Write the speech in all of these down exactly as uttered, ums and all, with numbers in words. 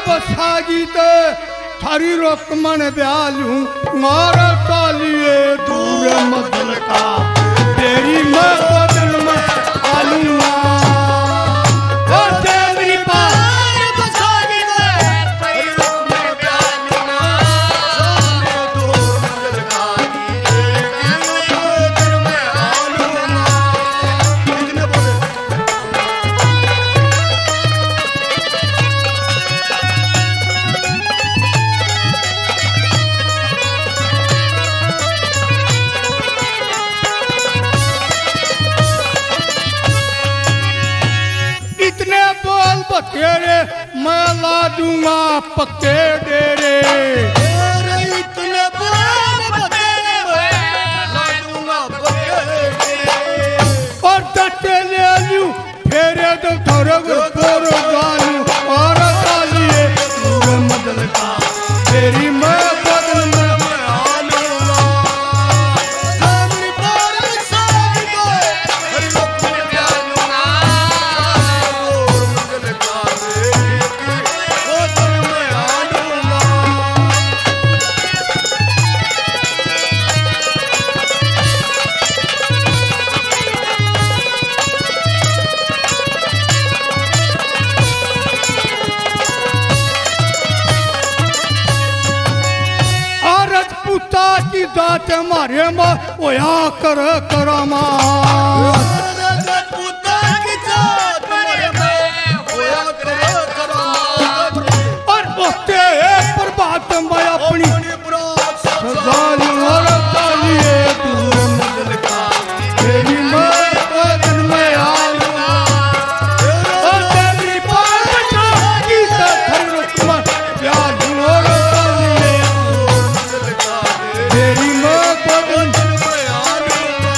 बसागी ते थारी रोकमन ब्यालू मारा कालिए दूर मदल का तेरी मैं बदल में आलूंगा तेरे मैं ला दूंगा पक्के डेरे इतने बतेरे मैं ला दूंगा पक्के डेरे और डटे ले लूं फेरे तो थोड़े गोरो गालू और कालिए पूरे मदल का तेरी मैं बदल में की दात मारे मां ओया कर करामा पुता की जात मारे मां ओया कर करामा और उसके पर बात मैं अपनी सजाल और कालिए दूर मदल का तेरी मैं बदल में आलूंगा और तेरी बात की सखर रुकमन प्यालू और कालिए तेरी मैं बदल में आलूंगा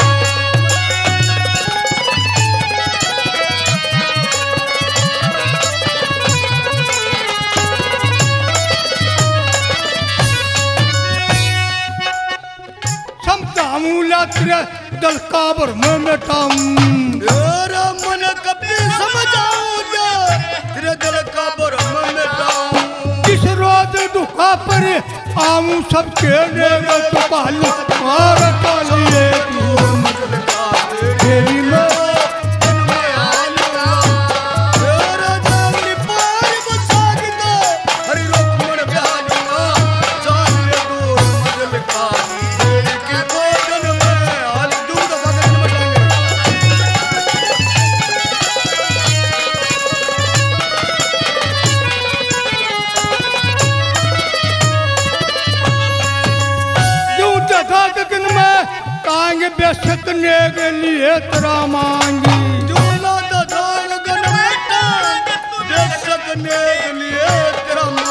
समझाऊंगा तेरे दल का भरम मिटाऊं तेरा मन कभी समझाऊंगा तेरे दिल का भरम मिटाऊं किस रोज दुखा पर आऊं सबके नेगे तो पालू और कालिए दूर मदल का तेरी मैं तांगे बेशक नेग लिए तेरा मांगी दूल्हा दादा गन बेटा बेशक नेग लिए तेरा